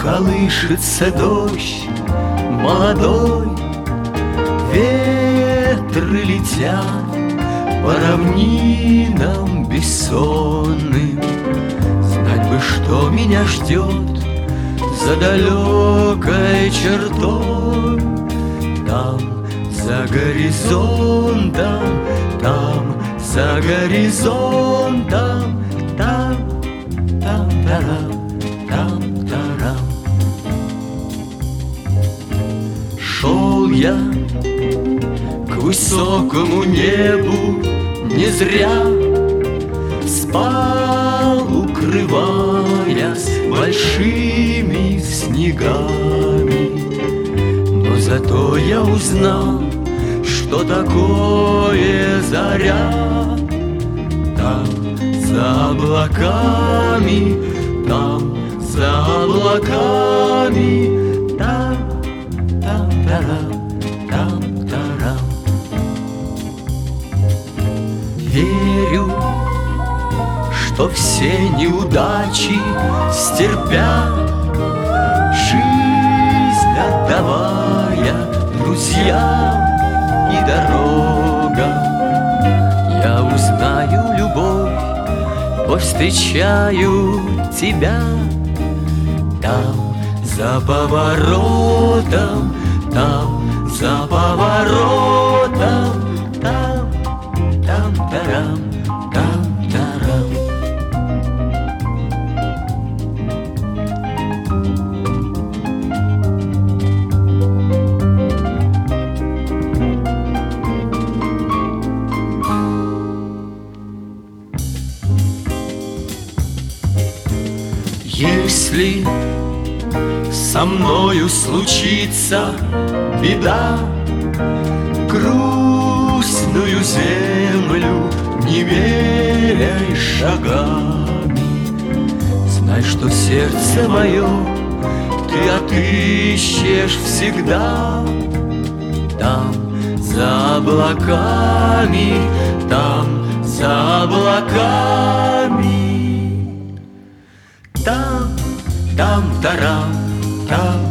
колышется дождь молодой, ветры летят по равнинам бессонным. Знать бы, что меня ждет за далекой чертой. Там, за горизонтом, там, за горизонтом, там, там-тарам, там-тарам. Шел я к высокому небу не зря, спал, укрываясь большими снегами. Но зато я узнал, что такое заря. Там, за облаками, там, за облаками, там, там-тарам, там-тарам. Верю, что все неудачи стерпят, жизнь отдавая друзьям и дорогам. Я узнаю любовь, повстречаю тебя. Там, за поворотом, там, за поворотом, там, там-тарам, там-тарам. Если со мною случится беда, грустную землю не меряй шагами. Знай, что сердце мое ты отыщешь всегда. Там, за облаками, там, за облаками, там, там-тарам, там.